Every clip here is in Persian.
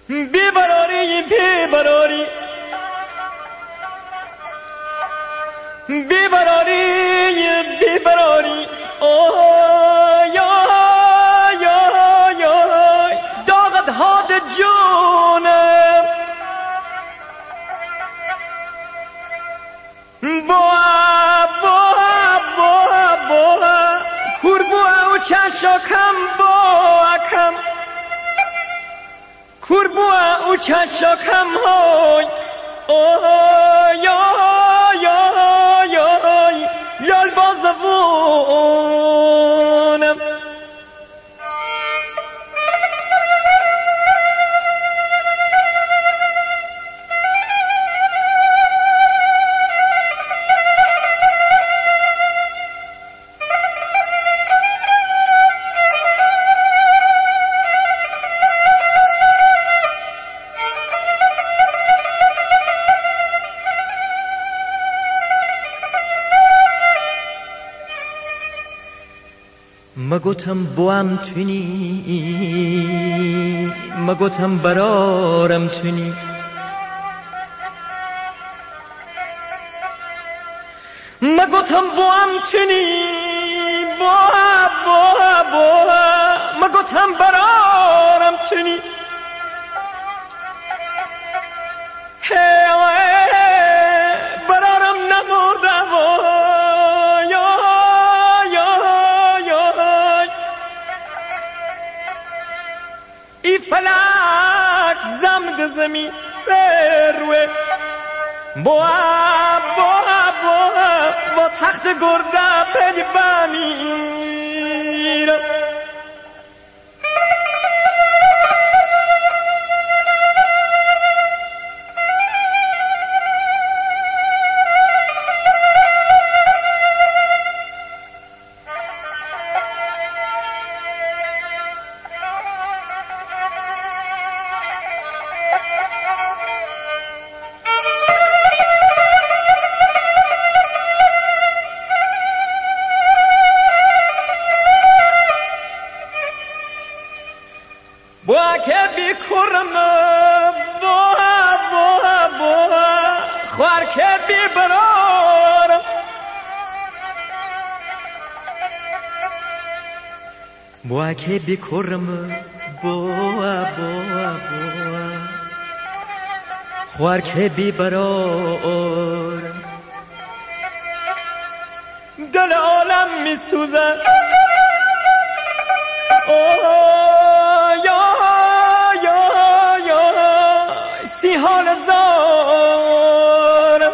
بیبراری بیبراری بیبراری بیبراری اوه یا یا یا داغت هاد جونم boa boa boa boa kurboa u chashokam boa kam kurboa u chashokam hoy oh yo yo yo yal bazavunam مگوتم بوام تونی مگوتم برارم تونی مگوتم بوام تونی بوا بوا بوا مگوتم برارم تونی برارم نمردم فلک زمد زمین بروه boa boa boa با تخت گرده پلی بمیر با که بیکرم با خوار که بیبرارم با که بیکرم با خوار که بیبرارم دل عالم می سوزد حال زارم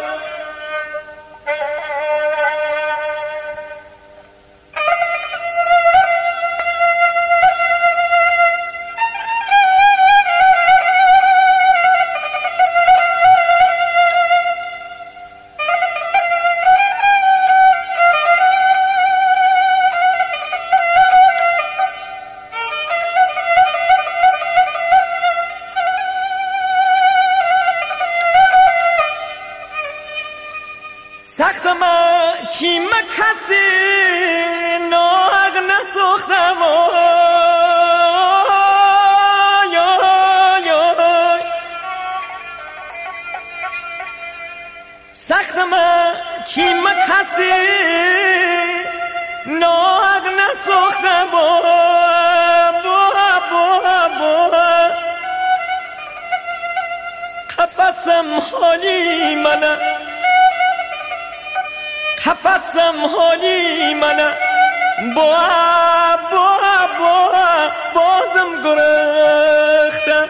سختم کیم کسی ناغ نسوختم سختم کیم کسی ناغ نسوختم قفصم حالی منه قفصم حالی منه بازم گرختم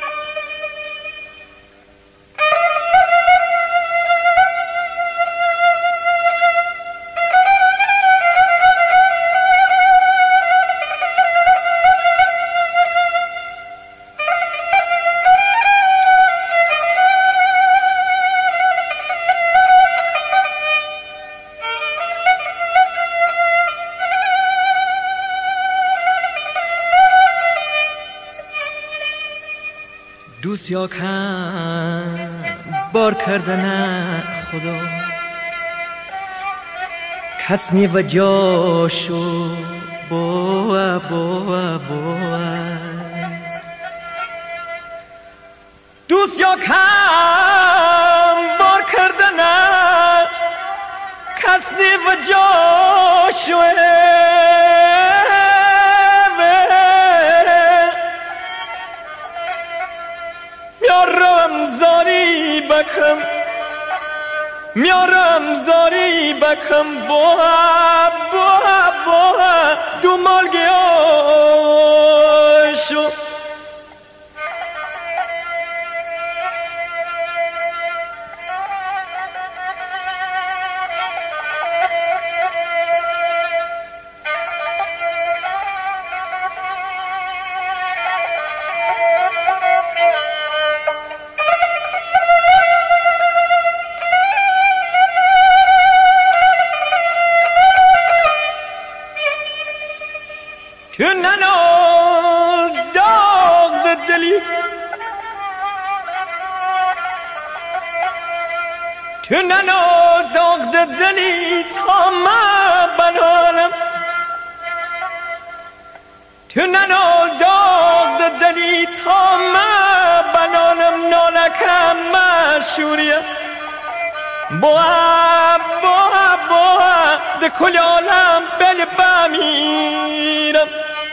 دوست یا کم بار کردن خدا کس نی و جاشو دوست یا کم بار کردنه کسی و جاشوه میارم زاری بکم بوها دو مالگی آشو تو ننال داغ دلی تو ننال داغ دلی تا ما بنالم تو ننال داغ دلی تا ما بنالم نالکم مشوریه بوها ده کل عالم بل بمیرم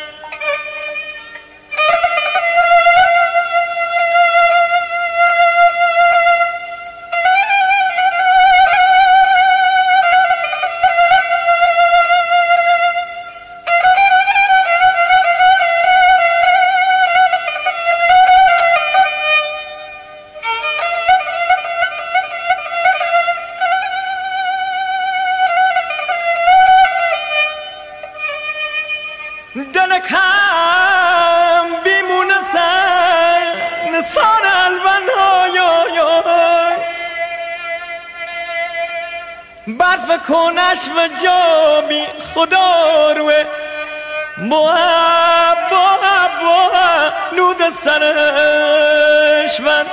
دلکم بیمونه سان الون برف کنش و جابی خدا روه بوها نود سرش من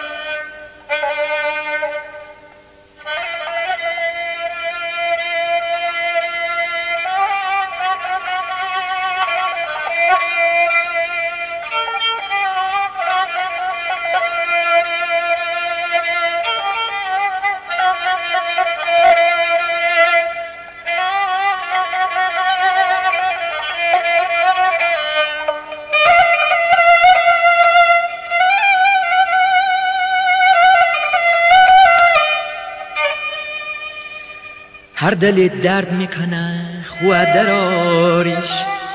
هر دل درد میکنه خود دراریش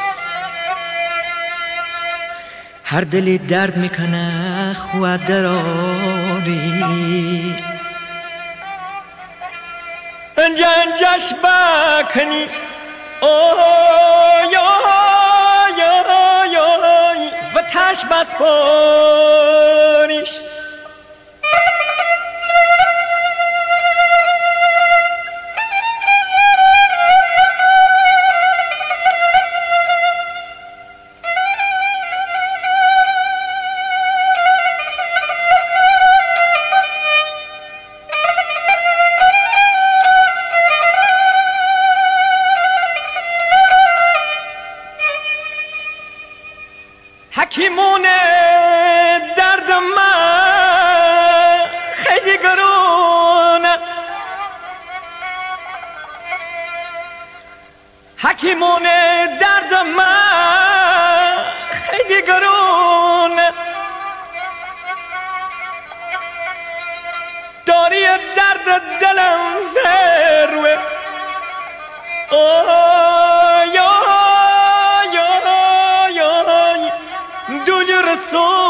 هر دل درد میکنه خود دراری انجش بکنی و تش بس پاریش حکیمون درد من خیلی گرونه حکیمون درد من خیلی گرونه داری درد دلم بروه دولی رسول